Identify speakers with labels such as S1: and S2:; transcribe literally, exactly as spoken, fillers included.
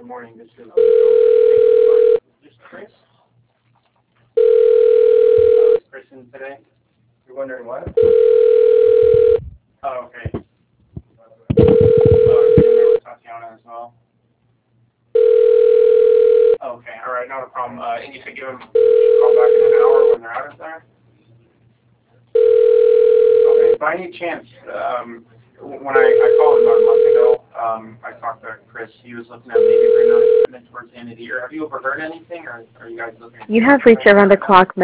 S1: morning. This is is this Chris? Oh, is Chris in today? You're wondering what? Oh, okay. Oh, you're there with Tatiana as well. Okay, all right, not a problem. Uh, and you could give them a call back in an hour when they're out of there? Okay, by any chance, um, when I, I called about a month ago, um, I talked to Chris. He was looking at maybe bringing on equipment towards the end of the year. Have you overheard anything, or are you guys looking at
S2: You have reached around the clock